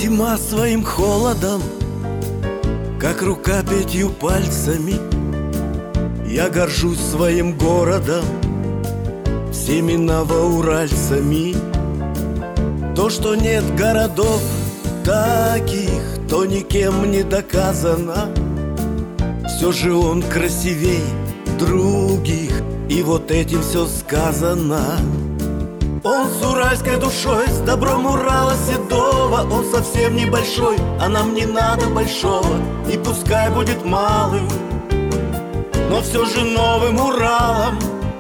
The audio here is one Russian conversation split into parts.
Зима своим холодом, как рука 5 пальцами. Я горжусь своим городом, всеми новоуральцами. То, что нет городов таких, то никем не доказано. Все же он красивей других, и вот этим все сказано. Он с уральской душой, с добром Урала седого. Он совсем небольшой, а нам не надо большого. И пускай будет малым, но все же новым Уралом.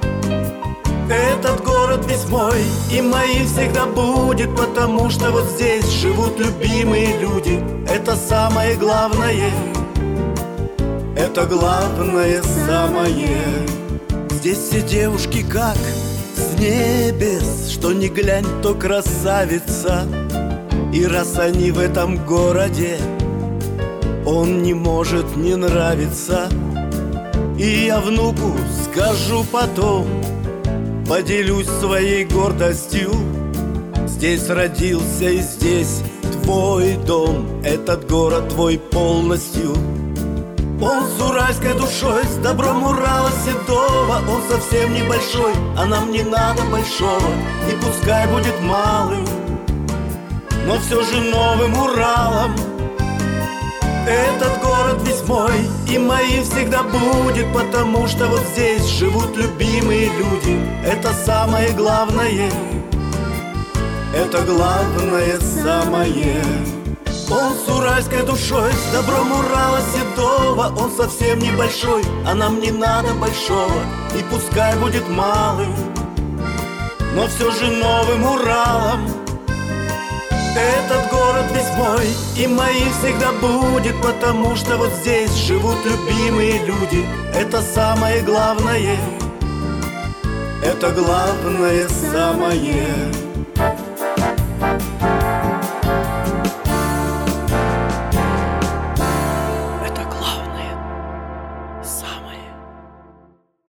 Этот город весь мой и моим всегда будет, потому что вот здесь живут любимые люди. Это самое главное, это главное самое. Здесь все девушки как с небес, что ни глянь, то красавица. И раз они в этом городе, он не может не нравиться. И я внуку скажу потом, поделюсь своей гордостью. Здесь родился и здесь твой дом, этот город твой полностью. Он с уральской душой, с добром Урала седого. Он совсем небольшой, а нам не надо большого. И пускай будет малым, но все же новым Уралом. Этот город весь мой и моим всегда будет, потому что вот здесь живут любимые люди. Это самое главное, это главное самое. Он с уральской душой, с добром Урала седого. Он совсем небольшой, а нам не надо большого. И пускай будет малым, но все же новым Уралом. Этот город весь мой и моим всегда будет, потому что вот здесь живут любимые люди. Это самое главное, это главное самое.